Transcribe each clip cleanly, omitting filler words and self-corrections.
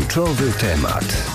Kluczowy temat.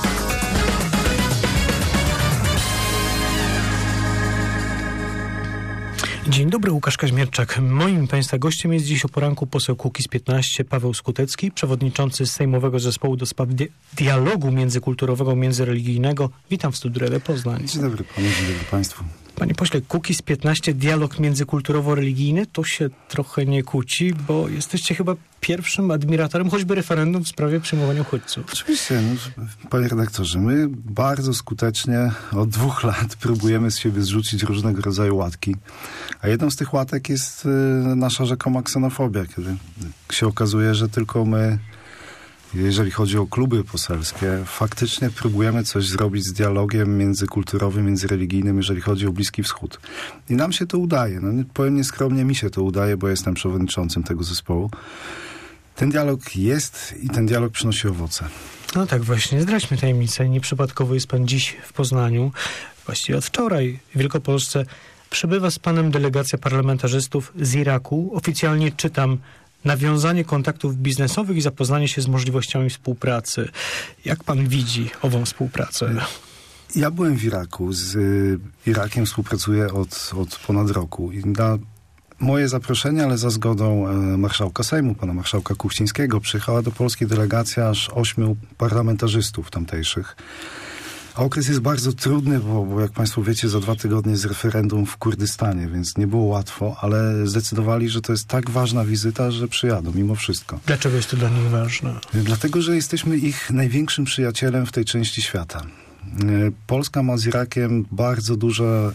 Dzień dobry, Łukasz Kaźmierczak. Moim Państwa gościem jest dziś o poranku poseł Kukiz15 Paweł Skutecki, przewodniczący Sejmowego Zespołu do Spraw Dialogu Międzykulturowego, Międzyreligijnego. Witam w studiu Radio Poznań. Dzień dobry panu, dzień dobry państwu. Panie pośle, Kukiz15, dialog międzykulturowo-religijny, to się trochę nie kłóci, bo jesteście chyba pierwszym admiratorem choćby referendum w sprawie przyjmowania uchodźców. Oczywiście, panie redaktorze, my bardzo skutecznie od 2 lat próbujemy z siebie zrzucić różnego rodzaju łatki. A jedną z tych łatek jest nasza rzekoma ksenofobia, kiedy się okazuje, że tylko my, jeżeli chodzi o kluby poselskie, faktycznie próbujemy coś zrobić z dialogiem międzykulturowym, międzyreligijnym, jeżeli chodzi o Bliski Wschód. I nam się to udaje. Powiem nieskromnie, mi się to udaje, bo jestem przewodniczącym tego zespołu. Ten dialog jest i ten dialog przynosi owoce. No tak, właśnie, zdradźmy tajemnicę. Nieprzypadkowo jest pan dziś w Poznaniu. Właściwie od wczoraj w Wielkopolsce przybywa z panem delegacja parlamentarzystów z Iraku. Oficjalnie czytam: nawiązanie kontaktów biznesowych i zapoznanie się z możliwościami współpracy. Jak pan widzi ową współpracę? Ja byłem w Iraku. Z Irakiem współpracuję od ponad roku. I na moje zaproszenie, ale za zgodą marszałka Sejmu, pana marszałka Kuchcińskiego, przyjechała do Polski delegacja aż 8 parlamentarzystów tamtejszych. A okres jest bardzo trudny, bo jak państwo wiecie, za 2 tygodnie jest referendum w Kurdystanie, więc nie było łatwo, ale zdecydowali, że to jest tak ważna wizyta, że przyjadą mimo wszystko. Dlaczego jest to dla nich ważne? Dlatego, że jesteśmy ich największym przyjacielem w tej części świata. Polska ma z Irakiem bardzo duże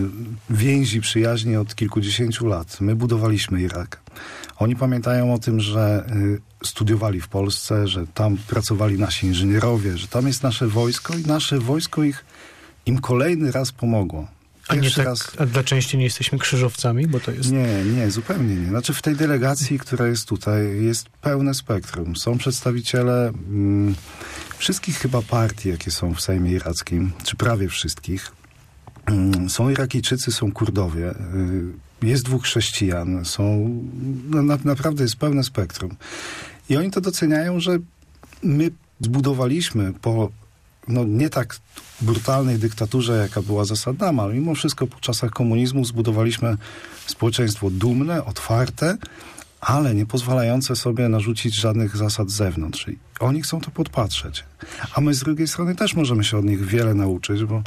więzi przyjaźni od kilkudziesięciu lat. My budowaliśmy Irak. Oni pamiętają o tym, że studiowali w Polsce, że tam pracowali nasi inżynierowie, że tam jest nasze wojsko i nasze wojsko im kolejny raz pomogło. A dla części nie jesteśmy krzyżowcami, bo to jest... Nie, zupełnie nie. Znaczy w tej delegacji, która jest tutaj, jest pełne spektrum. Są przedstawiciele wszystkich chyba partii, jakie są w Sejmie irackim, czy prawie wszystkich. Są Irakijczycy, są Kurdowie, jest 2 chrześcijan, naprawdę jest pełne spektrum. I oni to doceniają, że my zbudowaliśmy po nie tak brutalnej dyktaturze, jaka była za Saddama, ale mimo wszystko po czasach komunizmu zbudowaliśmy społeczeństwo dumne, otwarte, ale nie pozwalające sobie narzucić żadnych zasad z zewnątrz. I oni chcą to podpatrzeć. A my z drugiej strony też możemy się od nich wiele nauczyć, bo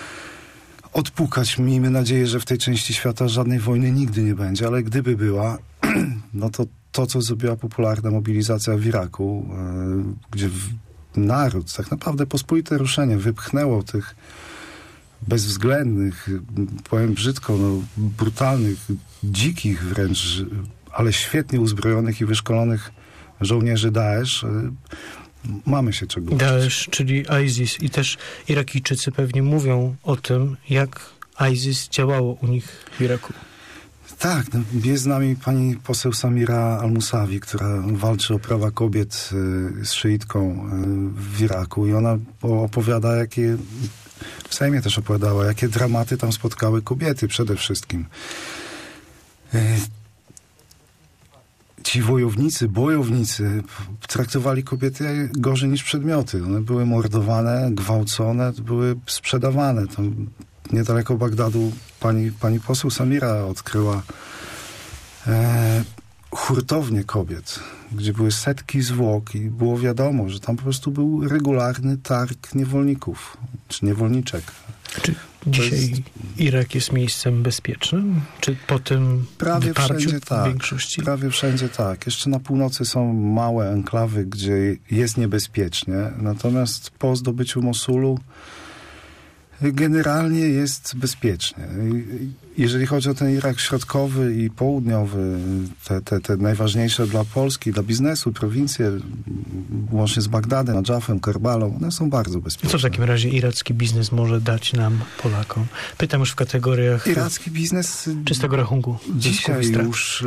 odpukać, miejmy nadzieję, że w tej części świata żadnej wojny nigdy nie będzie, ale gdyby była, no to co zrobiła popularna mobilizacja w Iraku, gdzie naród, tak naprawdę pospolite ruszenie wypchnęło tych bezwzględnych, powiem brzydko, brutalnych, dzikich wręcz, ale świetnie uzbrojonych i wyszkolonych żołnierzy Daesh. Mamy się czego uczyć. Daesh, czyli ISIS, i też Irakijczycy pewnie mówią o tym, jak ISIS działało u nich w Iraku. Tak, jest z nami pani poseł Samira Al-Musawi, która walczy o prawa kobiet z szyitką w Iraku, i ona opowiada, jakie w Sejmie też opowiadała, jakie dramaty tam spotkały kobiety przede wszystkim. Ci bojownicy traktowali kobiety gorzej niż przedmioty. One były mordowane, gwałcone, były sprzedawane. Tam niedaleko Bagdadu pani poseł Samira odkryła hurtownię kobiet, gdzie były setki zwłok i było wiadomo, że tam po prostu był regularny targ niewolników, czy niewolniczek. Czy dzisiaj Irak jest miejscem bezpiecznym? Czy po tym prawie wszędzie tak, w większości? Prawie wszędzie tak. Jeszcze na północy są małe enklawy, gdzie jest niebezpiecznie. Natomiast po zdobyciu Mosulu generalnie jest bezpiecznie. Jeżeli chodzi o ten Irak środkowy i południowy, te najważniejsze dla Polski, dla biznesu, prowincje, łącznie z Bagdadem, Nadżafem, Kerbalą, one są bardzo bezpieczne. Co w takim razie iracki biznes może dać nam, Polakom? Pytam już w kategoriach iracki biznes czystego rachunku. Dzisiaj już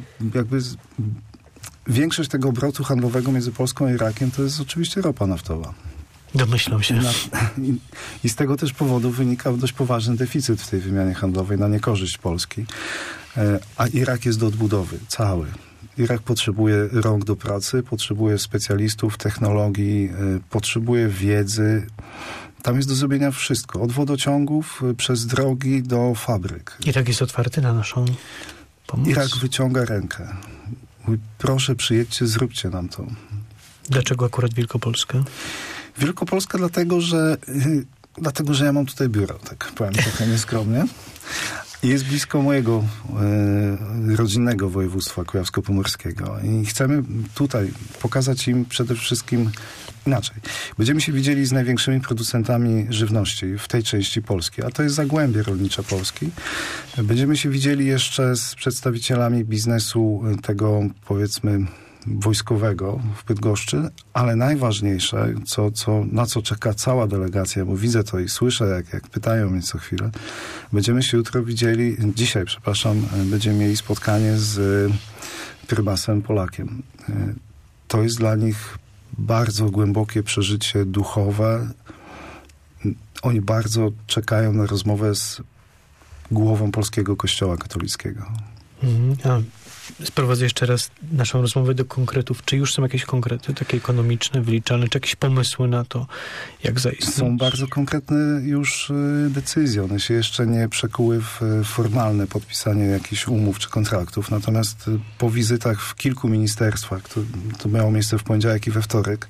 większość tego obrotu handlowego między Polską a Irakiem to jest oczywiście ropa naftowa. Domyślam się. I z tego też powodu wynika dość poważny deficyt w tej wymianie handlowej na niekorzyść Polski. A Irak jest do odbudowy, cały. Irak potrzebuje rąk do pracy, potrzebuje specjalistów, technologii, potrzebuje wiedzy. Tam jest do zrobienia wszystko. Od wodociągów, przez drogi do fabryk. Irak jest otwarty na naszą pomoc? Irak wyciąga rękę. Mówi, proszę, przyjedźcie, zróbcie nam to. Dlaczego akurat Wielkopolska? Wielkopolska dlatego, że ja mam tutaj biuro, tak powiem trochę nieskromnie. I jest blisko mojego rodzinnego województwa kujawsko-pomorskiego. I chcemy tutaj pokazać im przede wszystkim inaczej. Będziemy się widzieli z największymi producentami żywności w tej części Polski, a to jest Zagłębie Rolnicze Polski. Będziemy się widzieli jeszcze z przedstawicielami biznesu tego, powiedzmy, wojskowego w Bydgoszczy, ale najważniejsze, na co czeka cała delegacja, bo widzę to i słyszę, jak pytają mnie co chwilę, będziemy się dzisiaj, będziemy mieli spotkanie z prymasem Polakiem. To jest dla nich bardzo głębokie przeżycie duchowe. Oni bardzo czekają na rozmowę z głową polskiego Kościoła katolickiego. Sprowadzę jeszcze raz naszą rozmowę do konkretów. Czy już są jakieś konkrety, takie ekonomiczne, wyliczalne, czy jakieś pomysły na to, jak zaistnieć? Są bardzo konkretne już decyzje. One się jeszcze nie przekuły w formalne podpisanie jakichś umów czy kontraktów. Natomiast po wizytach w kilku ministerstwach, to miało miejsce w poniedziałek i we wtorek,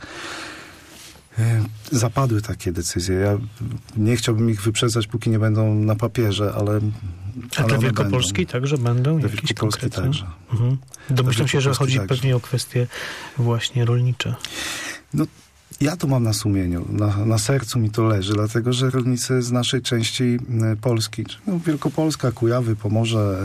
zapadły takie decyzje. Ja nie chciałbym ich wyprzedzać, póki nie będą na papierze, ale dla Wielkopolski także będą dla jakieś Wielkopolski konkrety? także. Domyślam się, że chodzi pewnie o kwestie właśnie rolnicze. No, ja to mam na sumieniu, na sercu mi to leży, dlatego że rolnicy z naszej części Polski, Wielkopolska, Kujawy, Pomorze,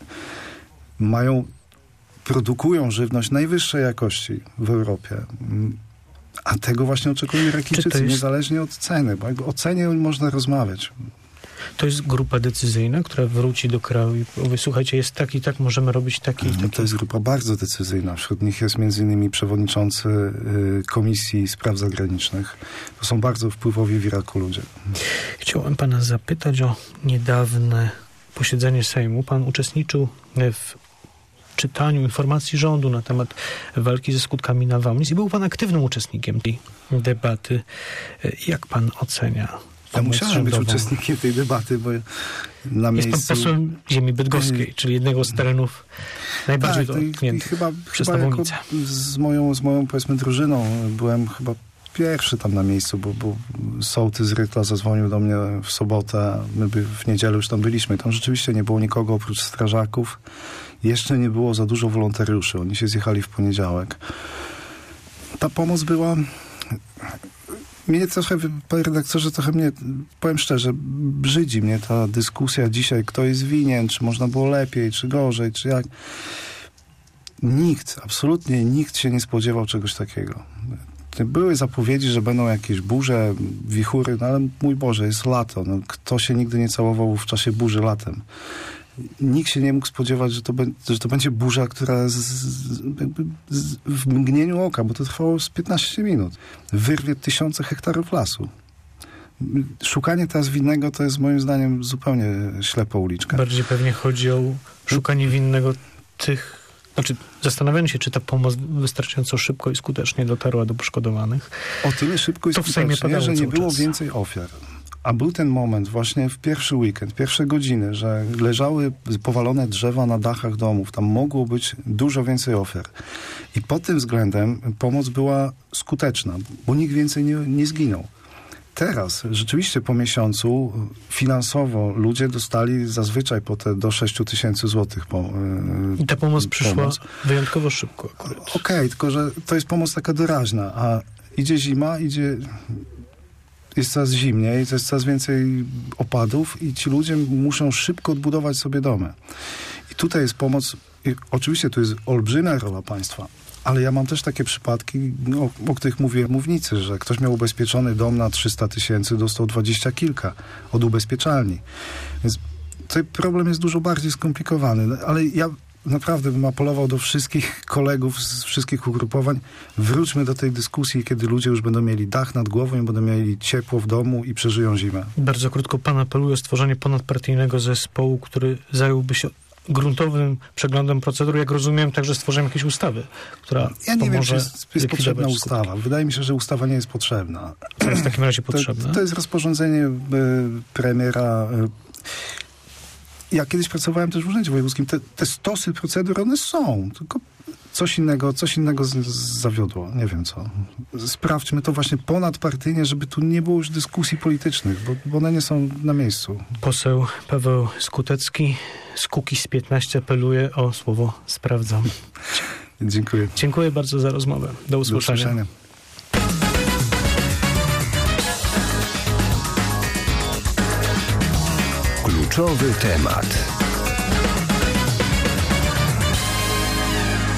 produkują żywność najwyższej jakości w Europie. A tego właśnie oczekują Irakijczycy, niezależnie od ceny, bo jakby o cenie można rozmawiać. To jest grupa decyzyjna, która wróci do kraju i powie, słuchajcie, jest tak i tak, możemy robić taki i taki. To jest grupa bardzo decyzyjna. Wśród nich jest m.in. przewodniczący Komisji Spraw Zagranicznych. To są bardzo wpływowi w Iraku ludzie. Chciałem pana zapytać o niedawne posiedzenie Sejmu. Pan uczestniczył w czytaniu informacji rządu na temat walki ze skutkami nawałnic i był pan aktywnym uczestnikiem tej debaty. Jak pan ocenia? Ja musiałem być uczestnikiem tej debaty, bo na miejscu... Jest pan posłem ziemi bydgoskiej, czyli jednego z terenów najbardziej dotkniętych przez nawałnicę. Z moją powiedzmy drużyną byłem chyba pierwszy tam na miejscu, bo sołtys z Rytla zadzwonił do mnie w sobotę, my w niedzielę już tam byliśmy. Tam rzeczywiście nie było nikogo oprócz strażaków. Jeszcze nie było za dużo wolontariuszy. Oni się zjechali w poniedziałek. Ta pomoc była... Mnie trochę, panie redaktorze, powiem szczerze, brzydzi mnie ta dyskusja dzisiaj, kto jest winien, czy można było lepiej, czy gorzej, czy jak. Absolutnie nikt się nie spodziewał czegoś takiego. Były zapowiedzi, że będą jakieś burze, wichury, no ale mój Boże, jest lato. No, kto się nigdy nie całował w czasie burzy latem? Nikt się nie mógł spodziewać, że to będzie burza, która w mgnieniu oka, bo to trwało z 15 minut, wyrwie tysiące hektarów lasu. Szukanie teraz winnego to jest moim zdaniem zupełnie ślepa uliczka. Bardziej pewnie chodzi o szukanie winnego zastanawianie się, czy ta pomoc wystarczająco szybko i skutecznie dotarła do poszkodowanych. O tyle szybko i skutecznie, że nie było więcej ofiar. A był ten moment właśnie w pierwszy weekend, pierwsze godziny, że leżały powalone drzewa na dachach domów. Tam mogło być dużo więcej ofiar. I pod tym względem pomoc była skuteczna, bo nikt więcej nie zginął. Teraz, rzeczywiście po miesiącu, finansowo ludzie dostali zazwyczaj do 6 000 złotych. I ta pomoc przyszła wyjątkowo szybko akurat. Okej, tylko że to jest pomoc taka doraźna, a idzie zima, jest coraz zimniej, jest coraz więcej opadów i ci ludzie muszą szybko odbudować sobie domy. I tutaj jest pomoc, oczywiście tu jest olbrzymia rola państwa, ale ja mam też takie przypadki, o których mówię mównicy, że ktoś miał ubezpieczony dom na 300 000, dostał 20 kilka od ubezpieczalni. Więc tutaj problem jest dużo bardziej skomplikowany, ale ja naprawdę bym apelował do wszystkich kolegów z wszystkich ugrupowań, wróćmy do tej dyskusji, kiedy ludzie już będą mieli dach nad głową i będą mieli ciepło w domu i przeżyją zimę. Bardzo krótko, pan apeluje o stworzenie ponadpartyjnego zespołu, który zająłby się gruntowym przeglądem procedur, jak rozumiem, także stworzeniem jakiejś ustawy, która Ja nie wiem, czy pomoże jest potrzebna likwidować ustawa. Wydaje mi się, że ustawa nie jest potrzebna. Co jest w takim razie potrzebne? To jest rozporządzenie premiera. Ja kiedyś pracowałem też w Urzędzie Wojewódzkim. Te stosy procedur, one są, tylko coś innego zawiodło. Nie wiem co. Sprawdźmy to właśnie ponadpartyjnie, żeby tu nie było już dyskusji politycznych, bo one nie są na miejscu. Poseł Paweł Skutecki z Kukiz15 apeluje o słowo sprawdzam. Dziękuję. Dziękuję bardzo za rozmowę. Do usłyszenia. Do usłyszenia. Kluczowy temat.